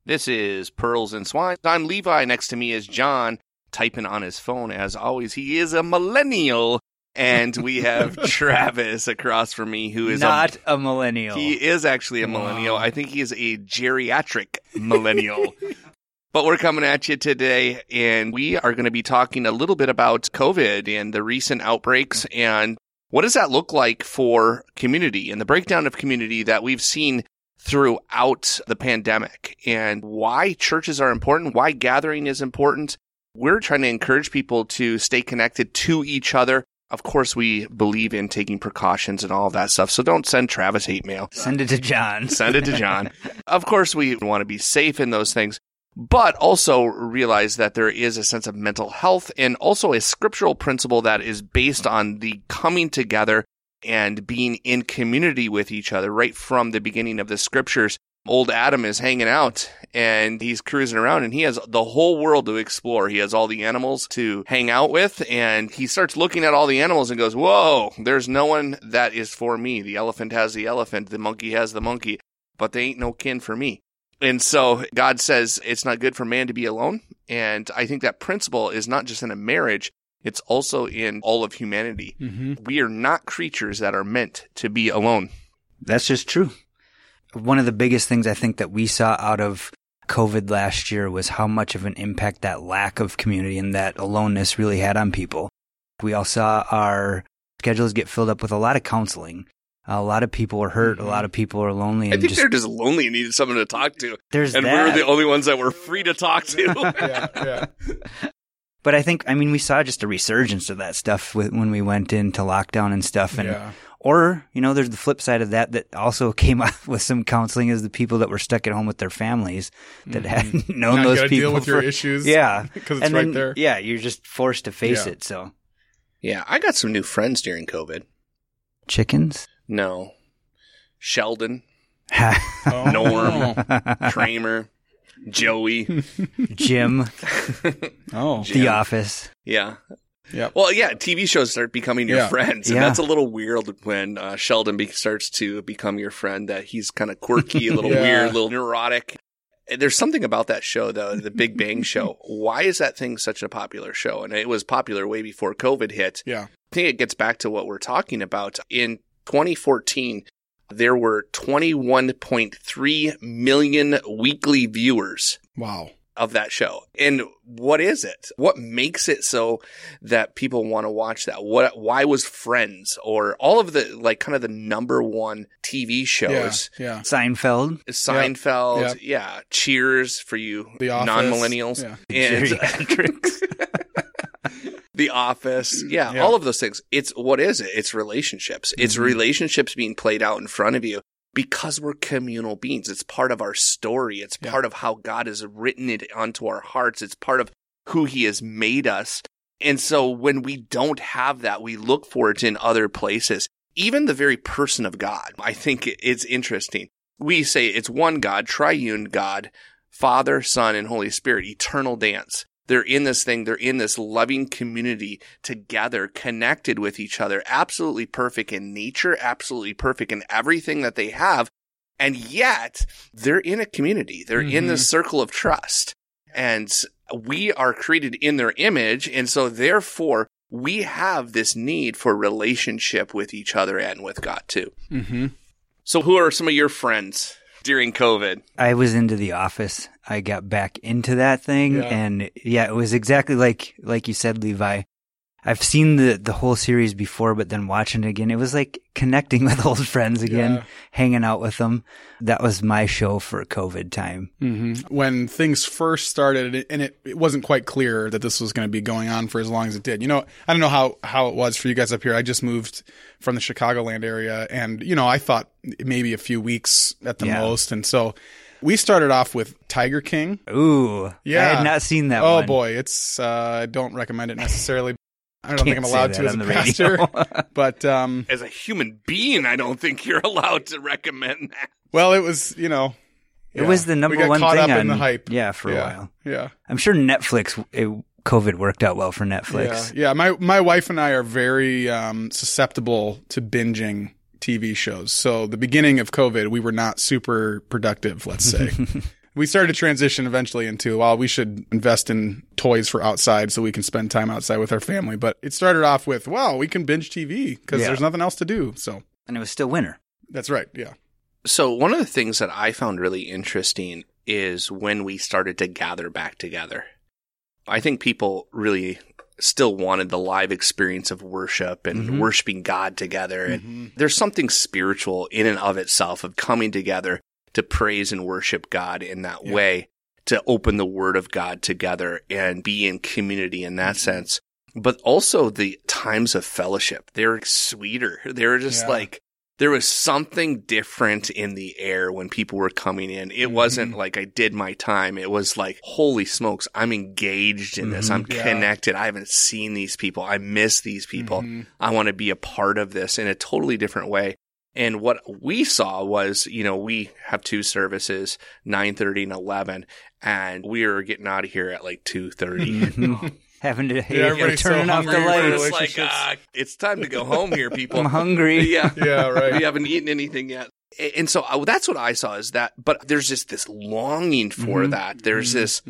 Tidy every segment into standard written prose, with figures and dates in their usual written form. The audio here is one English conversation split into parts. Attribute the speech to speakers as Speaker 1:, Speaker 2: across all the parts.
Speaker 1: This is Pearls and Swine. I'm Levi. Next to me is John, typing on his phone. As always, he is a millennial. And we have Travis across from me, who is
Speaker 2: not a millennial.
Speaker 1: He is actually a millennial. I think he is a geriatric millennial. But we're coming at you today, and we are going to be talking a little bit about COVID and the recent outbreaks, and what does that look like for community and the breakdown of community that we've seen throughout the pandemic, and why churches are important, why gathering is important. We're trying to encourage people to stay connected to each other. Of course, we believe in taking precautions and all of that stuff, so don't send Travis hate mail.
Speaker 2: Send it to John.
Speaker 1: Send it to John. Of course, we want to be safe in those things, but also realize that there is a sense of mental health and also a scriptural principle that is based on the coming together and being in community with each other right from the beginning of the scriptures. Old Adam is hanging out and he's cruising around and he has the whole world to explore. He has all the animals to hang out with, and he starts looking at all the animals and goes, whoa, there's no one that is for me. The elephant has the elephant, the monkey has the monkey, but they ain't no kin for me. And so God says it's not good for man to be alone. And I think that principle is not just in a marriage, it's also in all of humanity. Mm-hmm. We are not creatures that are meant to be alone.
Speaker 2: That's just true. One of the biggest things I think that we saw out of COVID last year was how much of an impact that lack of community and that aloneness really had on people. We all saw our schedules get filled up with a lot of counseling. A lot of people were hurt. A lot of people are lonely.
Speaker 1: I think they're just lonely and needed someone to talk to.
Speaker 2: There's
Speaker 1: and
Speaker 2: that.
Speaker 1: We're the only ones that were free to talk to.
Speaker 3: Yeah.
Speaker 2: But we saw just a resurgence of that stuff when we went into lockdown and stuff. And Or, there's the flip side of that also came up with some counseling is the people that were stuck at home with their families that hadn't known those people.
Speaker 3: Deal with your issues.
Speaker 2: Yeah.
Speaker 3: Because it's right there.
Speaker 2: Yeah, you're just forced to face it, so.
Speaker 1: Yeah, I got some new friends during COVID.
Speaker 2: Chickens?
Speaker 1: No. Sheldon. Norm. Kramer. Joey.
Speaker 2: Jim.
Speaker 3: Jim.
Speaker 2: The Office.
Speaker 1: Yeah.
Speaker 3: Yeah.
Speaker 1: Well, yeah, TV shows start becoming your friends. And that's a little weird when Sheldon starts to become your friend, that he's kind of quirky, a little weird, a little neurotic. There's something about that show, though, the Big Bang Show. Why is that thing such a popular show? And it was popular way before COVID hit.
Speaker 3: Yeah.
Speaker 1: I think it gets back to what we're talking about. In 2014, there were 21.3 million weekly viewers.
Speaker 3: Wow.
Speaker 1: Of that show. And what is it? What makes it so that people want to watch that? Why was Friends or all of the kind of the number one TV shows?
Speaker 3: Yeah.
Speaker 2: Seinfeld.
Speaker 1: Yeah. Cheers for you non-millennials.
Speaker 3: Yeah.
Speaker 1: And The Office. Yeah, all of those things. What is it? It's relationships. Mm-hmm. It's relationships being played out in front of you. Because we're communal beings. It's part of our story. It's part of how God has written it onto our hearts. It's part of who he has made us. And so when we don't have that, we look for it in other places. Even the very person of God, I think it's interesting. We say it's one God, triune God, Father, Son, and Holy Spirit, eternal dance. They're in this thing. They're in this loving community together, connected with each other, absolutely perfect in nature, absolutely perfect in everything that they have. And yet they're in a community. They're in this circle of trust, and we are created in their image. And so therefore we have this need for relationship with each other and with God too. Mm-hmm. So who are some of your friends during COVID?
Speaker 2: I was into The Office. I got back into that thing, and it was exactly like you said, Levi. I've seen the whole series before, but then watching it again, it was like connecting with old friends again, hanging out with them. That was my show for COVID time.
Speaker 3: Mm-hmm. When things first started, and it wasn't quite clear that this was going to be going on for as long as it did. I don't know how it was for you guys up here. I just moved from the Chicagoland area, and, I thought maybe a few weeks at the most. And so we started off with Tiger King.
Speaker 2: Ooh. Yeah. I had not seen that one.
Speaker 3: Oh, boy. It's, I don't recommend it necessarily. I don't think I'm allowed to as a pastor, but
Speaker 1: as a human being, I don't think you're allowed to recommend that.
Speaker 3: Well, it was,
Speaker 2: it was the number one thing
Speaker 3: caught up in the hype.
Speaker 2: Yeah, for a while.
Speaker 3: Yeah,
Speaker 2: I'm sure COVID worked out well for Netflix.
Speaker 3: Yeah. My wife and I are very susceptible to binging TV shows. So the beginning of COVID, we were not super productive, let's say. We started to transition eventually into, well, we should invest in toys for outside so we can spend time outside with our family. But it started off with, well, we can binge TV because there's nothing else to do. So,
Speaker 2: and it was still winter.
Speaker 3: That's right. Yeah.
Speaker 1: So one of the things that I found really interesting is when we started to gather back together. I think people really still wanted the live experience of worship and worshiping God together. And there's something spiritual in and of itself of coming together to praise and worship God in that way, to open the Word of God together and be in community in that sense. But also the times of fellowship, they're sweeter. They're just like, there was something different in the air when people were coming in. It wasn't like I did my time. It was like, holy smokes, I'm engaged in this. I'm connected. I haven't seen these people. I miss these people. I want to be a part of this in a totally different way. And what we saw was, we have 2 services, 9:30 and 11, and we were getting out of here at like 2:30.
Speaker 2: Having to turn off the lights.
Speaker 1: It's like, it's time to go home here, people.
Speaker 2: I'm hungry.
Speaker 3: Yeah, right.
Speaker 1: We haven't eaten anything yet. And so that's what I saw is that, but there's just this longing for that. There's this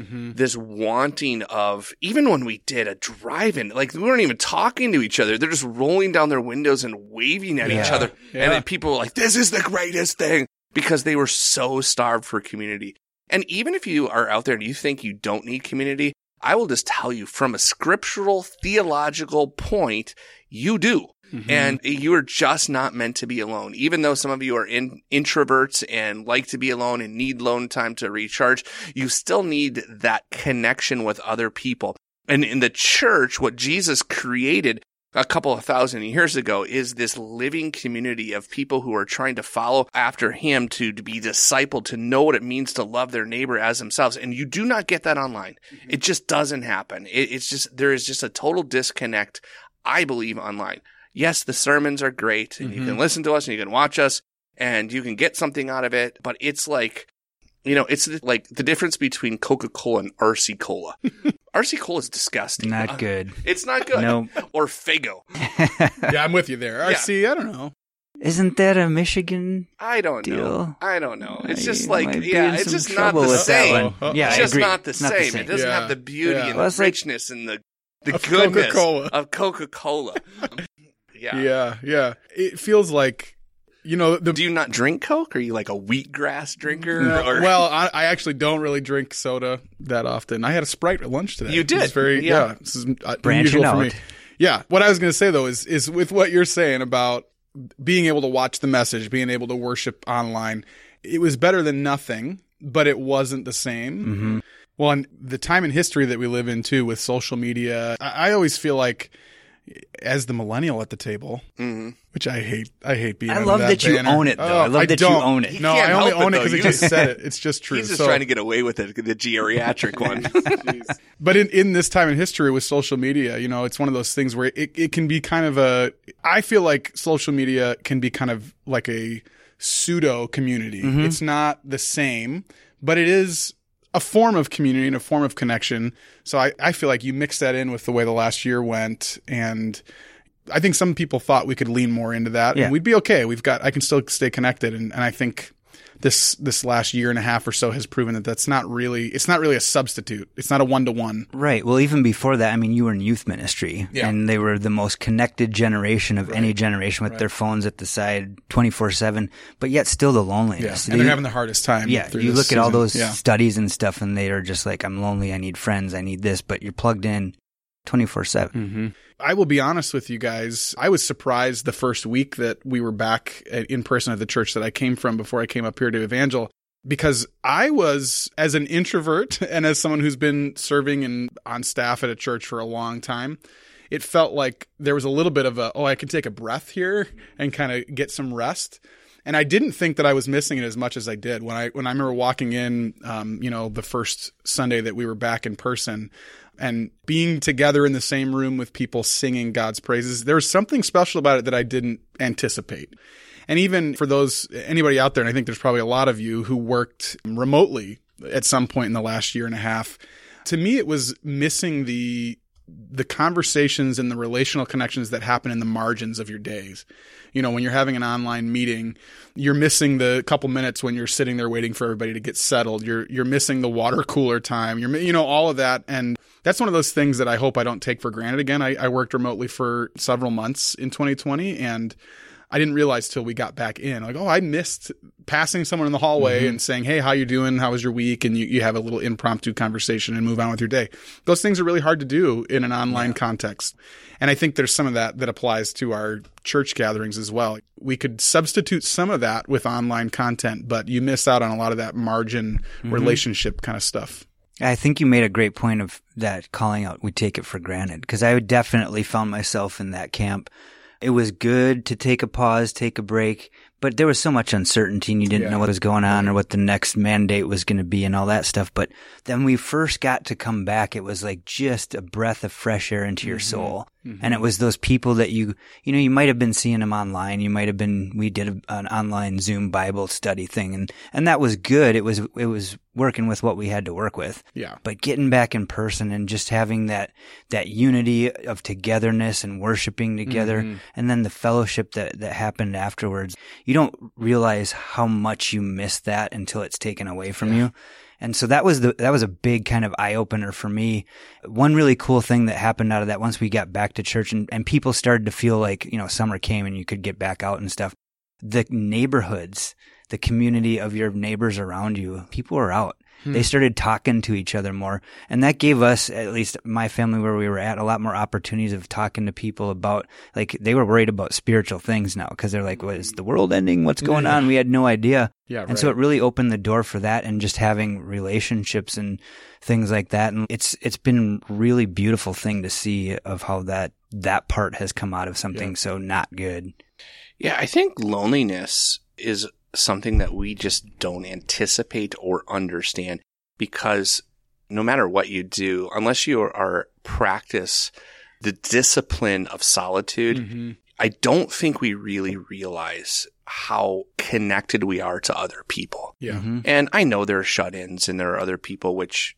Speaker 1: wanting of, even when we did a drive-in, like we weren't even talking to each other. They're just rolling down their windows and waving at each other. Yeah. And then people were like, this is the greatest thing, because they were so starved for community. And even if you are out there and you think you don't need community, I will just tell you from a scriptural, theological point, you do. And you are just not meant to be alone. Even though some of you are introverts and like to be alone and need alone time to recharge, you still need that connection with other people. And in the church, what Jesus created a couple of thousand years ago is this living community of people who are trying to follow after him, to be discipled, to know what it means to love their neighbor as themselves. And you do not get that online. It just doesn't happen. There is just a total disconnect, I believe, online. Yes, the sermons are great, and you can listen to us and you can watch us and you can get something out of it, but it's like, it's like the difference between Coca-Cola and RC Cola. RC Cola is disgusting.
Speaker 2: Not good.
Speaker 1: It's not good.
Speaker 2: No.
Speaker 1: Or Faygo.
Speaker 3: Yeah, I'm with you there. RC, I don't know.
Speaker 2: Isn't that a Michigan
Speaker 1: I don't
Speaker 2: deal?
Speaker 1: know. I don't know. It's just like, it's just not
Speaker 2: trouble
Speaker 1: the
Speaker 2: with that
Speaker 1: same.
Speaker 2: one. Yeah,
Speaker 1: It's
Speaker 2: I
Speaker 1: just
Speaker 2: agree.
Speaker 1: not the
Speaker 2: It's not the
Speaker 1: same.
Speaker 2: same.
Speaker 1: It doesn't have the beauty and
Speaker 2: Well,
Speaker 1: the
Speaker 2: it's like-
Speaker 1: richness and the
Speaker 3: Of
Speaker 1: goodness
Speaker 3: Coca-Cola.
Speaker 1: of Coca-Cola.
Speaker 3: Yeah. It feels like,
Speaker 1: Do you not drink Coke? Are you like a wheatgrass drinker?
Speaker 3: No, well, I actually don't really drink soda that often. I had a Sprite at lunch today.
Speaker 1: You did?
Speaker 3: It's very, this is
Speaker 2: Branching
Speaker 3: unusual for me.
Speaker 2: out.
Speaker 3: Yeah. What I was going to say, though, is with what you're saying about being able to watch the message, being able to worship online, it was better than nothing, but it wasn't the same. Well, and the time in history that we live in, too, with social media, I always feel like, as the millennial at the table, which I hate being.
Speaker 2: I love that you own it, though. I love that you own it.
Speaker 3: No, I only own it because it just said it. It's just true.
Speaker 1: He's just trying to get away with it, the geriatric one.
Speaker 3: But in this time in history with social media, it's one of those things where it can be kind of I feel like social media can be kind of like a pseudo community. It's not the same, but it is a form of community and a form of connection. So I feel like you mix that in with the way the last year went, and I think some people thought we could lean more into that, and we'd be okay. I can still stay connected, and I think this last year and a half or so has proven that it's not really a substitute. It's not a one-to-one.
Speaker 2: Right. Well, even before that, I mean, you were in youth ministry, and they were the most connected generation of any generation with their phones at the side 24/7, but yet still the loneliness.
Speaker 3: Yeah. And they're having the hardest time.
Speaker 2: Yeah. You look at all those studies and stuff, and they are just like, I'm lonely, I need friends, I need this, but you're plugged in 24/7.
Speaker 3: I will be honest with you guys. I was surprised the first week that we were back in person at the church that I came from before I came up here to Evangel, because I was, as an introvert and as someone who's been serving on staff at a church for a long time, it felt like there was a little bit of I can take a breath here and kind of get some rest. And I didn't think that I was missing it as much as I did when I remember walking in, the first Sunday that we were back in person, and being together in the same room with people singing God's praises. There was something special about it that I didn't anticipate. And even for anybody out there, and I think there's probably a lot of you who worked remotely at some point in the last year and a half, to me, it was missing the the conversations and the relational connections that happen in the margins of your days. You know, when you're having an online meeting, you're missing the couple minutes when you're sitting there waiting for everybody to get settled. You're missing the water cooler time. All of that. And that's one of those things that I hope I don't take for granted again. I worked remotely for several months in 2020, and I didn't realize till we got back in, like, I missed passing someone in the hallway and saying, hey, how you doing? How was your week? And you have a little impromptu conversation and move on with your day. Those things are really hard to do in an online context. And I think there's some of that applies to our church gatherings as well. We could substitute some of that with online content, but you miss out on a lot of that margin relationship kind of stuff.
Speaker 2: I think you made a great point of that, calling out we take it for granted, because I definitely found myself in that camp. It was good to take a pause, take a break, but there was so much uncertainty and you didn't know what was going on or what the next mandate was going to be and all that stuff. But then we first got to come back, it was like just a breath of fresh air into your soul. And it was those people that you might have been seeing them online. We did an online Zoom Bible study thing and that was good. It was working with what we had to work with. Yeah. But getting back in person and just having that unity of togetherness and worshiping together and then the fellowship that happened afterwards, you don't realize how much you miss that until it's taken away from you. And so that was a big kind of eye opener for me. One really cool thing that happened out of that, once we got back to church and people started to feel like, summer came and you could get back out and stuff. The neighborhoods, the community of your neighbors around you, people were out. They started talking to each other more. And that gave us, at least my family where we were at, a lot more opportunities of talking to people about, like, they were worried about spiritual things now because they're like, is the world ending? What's going on? We had no idea. Yeah, right. And so it really opened the door for that and just having relationships and things like that. And it's been a really beautiful thing to see of how that part has come out of something so not good.
Speaker 1: Yeah, I think loneliness is something that we just don't anticipate or understand, because no matter what you do, unless you are practice the discipline of solitude, I don't think we really realize how connected we are to other people. Yeah. And I know there are shut-ins and there are other people which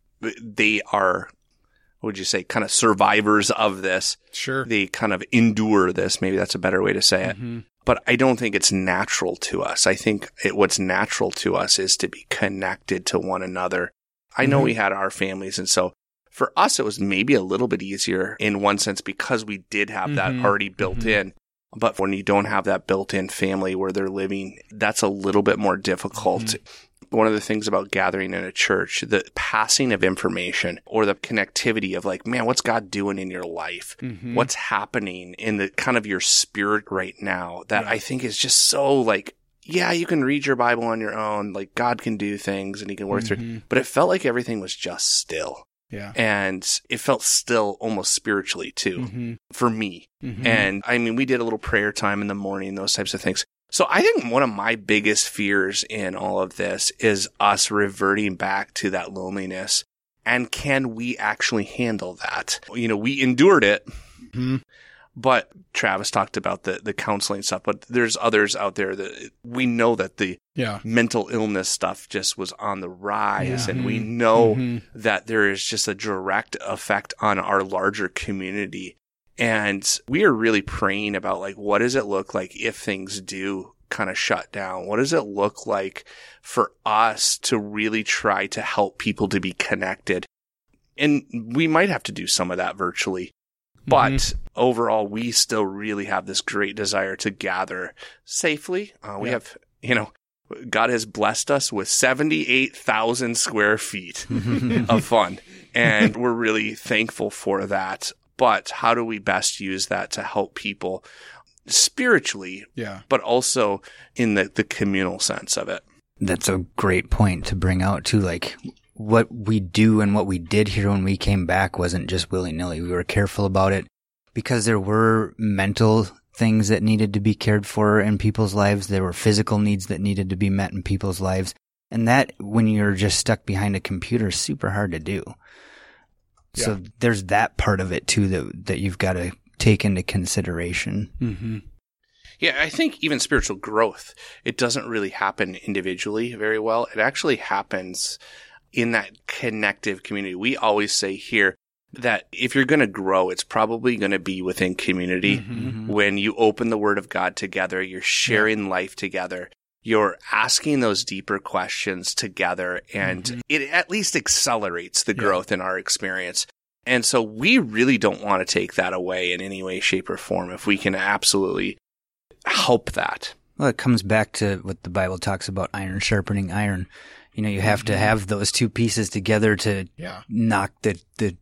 Speaker 1: they are, what would you say, kind of survivors of this. Sure. They kind of endure this. Maybe that's a better way to say it. But I don't think it's natural to us. I think what's natural to us is to be connected to one another. I know we had our families, and so for us, it was maybe a little bit easier in one sense because we did have that already built in. But when you don't have that built-in family where they're living, that's a little bit more difficult. One of the things about gathering in a church, the passing of information or the connectivity of like, man, what's God doing in your life? What's happening in the kind of your spirit right now that I think is just so like, yeah, you can read your Bible on your own. Like God can do things and he can work through, but it felt like everything was just still. Yeah. And it felt still almost spiritually too for me. And I mean, we did a little prayer time in the morning, those types of things. So I think one of my biggest fears in all of this is us reverting back to that loneliness. And can we actually handle that? We endured it, but Travis talked about the counseling stuff, but there's others out there that we know that the mental illness stuff just was on the rise. And we know that there is just a direct effect on our larger community. And we are really praying about like, what does it look like if things do kind of shut down? What does it look like for us to really try to help people to be connected? And we might have to do some of that virtually, but overall, we still really have this great desire to gather safely. We have, God has blessed us with 78,000 square feet of fun, and we're really thankful for that. But how do we best use that to help people spiritually, but also in the communal sense of it?
Speaker 2: That's a great point to bring out too. Like what we do and what we did here when we came back wasn't just willy-nilly. We were careful about it because there were mental things that needed to be cared for in people's lives. There were physical needs that needed to be met in people's lives. And that, when you're just stuck behind a computer, is super hard to do. So there's that part of it too that you've got to take into consideration.
Speaker 1: Yeah, I think even spiritual growth, it doesn't really happen individually very well. It actually happens in that connective community. We always say here, that if you're going to grow, it's probably going to be within community. When you open the Word of God together, you're sharing life together. You're asking those deeper questions together, and it at least accelerates the growth in our experience. And so we really don't want to take that away in any way, shape, or form if we can absolutely help that.
Speaker 2: Well, it comes back to what the Bible talks about, iron sharpening iron. You have to have those two pieces together to knock the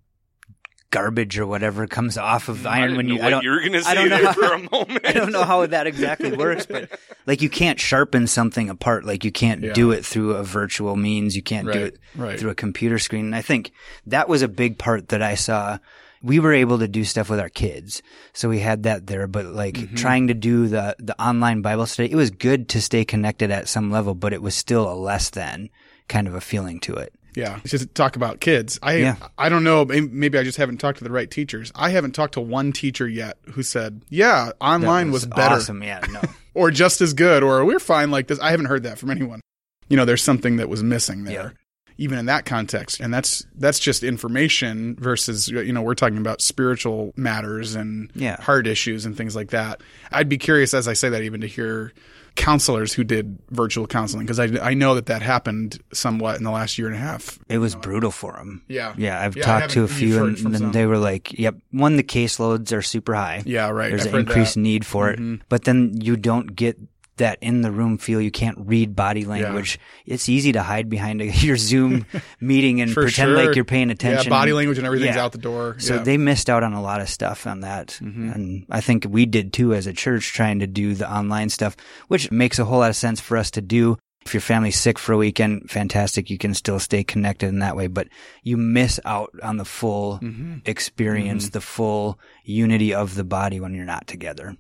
Speaker 2: garbage or whatever comes off of iron.
Speaker 1: When you were going to say there for a moment.
Speaker 2: I don't know how that exactly works, but like you can't sharpen something apart. Like you can't do it through a virtual means. You can't do it through a computer screen. And I think that was a big part that I saw. We were able to do stuff with our kids. So we had that there, but like trying to do the online Bible study, it was good to stay connected at some level, but it was still a less than kind of a feeling to it.
Speaker 3: Yeah. Just talk about kids. I don't know. Maybe I just haven't talked to the right teachers. I haven't talked to one teacher yet who said, online was better.
Speaker 2: Awesome. Yeah. No.
Speaker 3: Or just as good, or we're fine like this. I haven't heard that from anyone. There's something that was missing there, even in that context. And that's just information versus, we're talking about spiritual matters and heart issues and things like that. I'd be curious, as I say that, even to hear counselors who did virtual counseling, because I know that happened somewhat in the last year and a half.
Speaker 2: It was brutal for them.
Speaker 3: Yeah.
Speaker 2: Yeah. I've talked to a few and they were like, the caseloads are super high.
Speaker 3: Yeah, right.
Speaker 2: There's an increased need for it. But then you don't get that in the room feel. You can't read body language. It's easy to hide behind your Zoom meeting and pretend like you're paying attention.
Speaker 3: Yeah, body language and everything's out the door.
Speaker 2: So they missed out on a lot of stuff on that. And I think we did too as a church, trying to do the online stuff, which makes a whole lot of sense for us to do. If your family's sick for a weekend, fantastic. You can still stay connected in that way, but you miss out on the full experience, the full unity of the body when you're not together.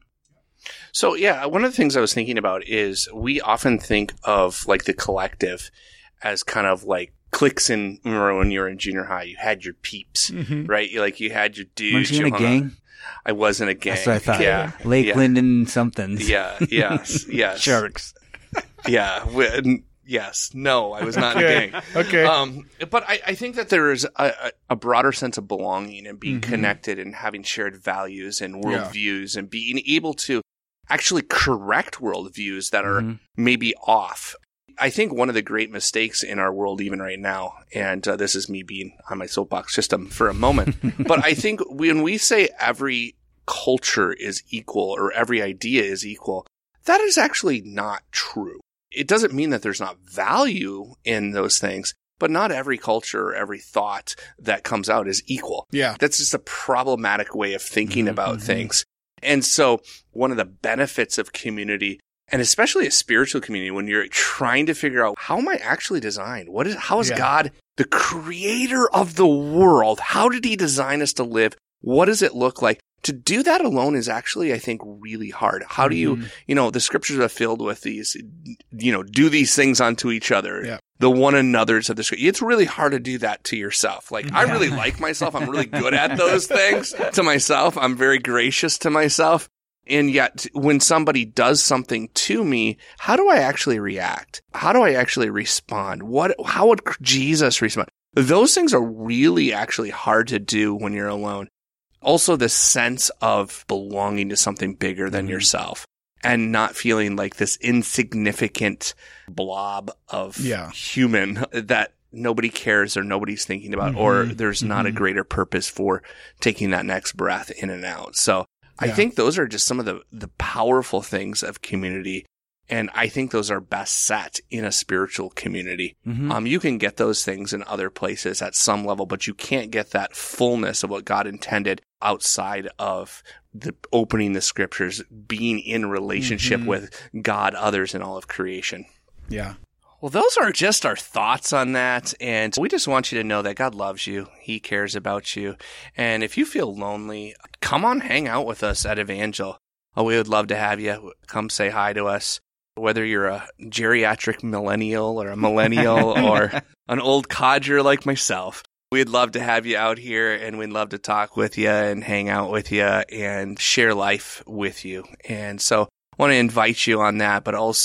Speaker 1: So, one of the things I was thinking about is we often think of like the collective as kind of like cliques in, remember when you were in junior high, you had your peeps, right? You had your dudes.
Speaker 2: Weren't you in a gang?
Speaker 1: I was in a gang.
Speaker 2: That's what I thought. Yeah. Lakeland and somethings.
Speaker 1: Yeah. Yes.
Speaker 2: Sharks.
Speaker 1: Yeah. Yes. No, I was not in a gang.
Speaker 3: Okay.
Speaker 1: But I think that there is a broader sense of belonging and being connected and having shared values and worldviews and being able to actually correct worldviews that are maybe off. I think one of the great mistakes in our world even right now, and this is me being on my soapbox just for a moment, but I think when we say every culture is equal or every idea is equal, that is actually not true. It doesn't mean that there's not value in those things, but not every culture or every thought that comes out is equal.
Speaker 3: Yeah.
Speaker 1: That's just a problematic way of thinking about things. And so one of the benefits of community, and especially a spiritual community, when you're trying to figure out, how am I actually designed? How is God, the creator of the world? How did he design us to live? What does it look like? To do that alone is actually, I think, really hard. How do you, the scriptures are filled with these, do these things unto each other.
Speaker 3: Yeah.
Speaker 1: The one another's of the scripture. It's really hard to do that to yourself. Like, I really like myself. I'm really good at those things to myself. I'm very gracious to myself. And yet, when somebody does something to me, how do I actually react? How do I actually respond? How would Jesus respond? Those things are really actually hard to do when you're alone. Also, the sense of belonging to something bigger than yourself and not feeling like this insignificant blob of human that nobody cares or nobody's thinking about, or there's not a greater purpose for taking that next breath in and out. So I think those are just some of the powerful things of community. And I think those are best set in a spiritual community. You can get those things in other places at some level, but you can't get that fullness of what God intended outside of the opening the scriptures, being in relationship with God, others, and all of creation.
Speaker 3: Yeah.
Speaker 1: Well, those are just our thoughts on that. And we just want you to know that God loves you. He cares about you. And if you feel lonely, come on, hang out with us at Evangel. We would love to have you. Come say hi to us. Whether you're a geriatric millennial or a millennial or an old codger like myself, we'd love to have you out here, and we'd love to talk with you and hang out with you and share life with you. And so I want to invite you on that, but also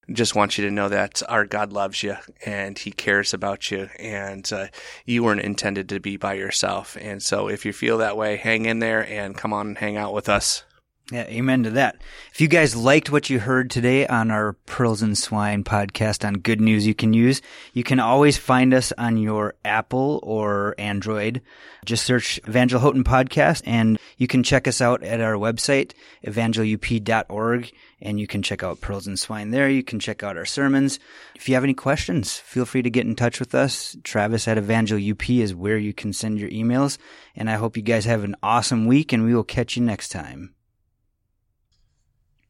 Speaker 1: just want you to know that our God loves you and he cares about you, and you weren't intended to be by yourself. And so if you feel that way, hang in there and come on and hang out with us.
Speaker 2: Yeah, amen to that. If you guys liked what you heard today on our Pearls and Swine podcast on Good News You Can Use, you can always find us on your Apple or Android. Just search Evangel Houghton Podcast, and you can check us out at our website, evangelup.org, and you can check out Pearls and Swine there. You can check out our sermons. If you have any questions, feel free to get in touch with us. Travis at evangelup is where you can send your emails, and I hope you guys have an awesome week, and we will catch you next time.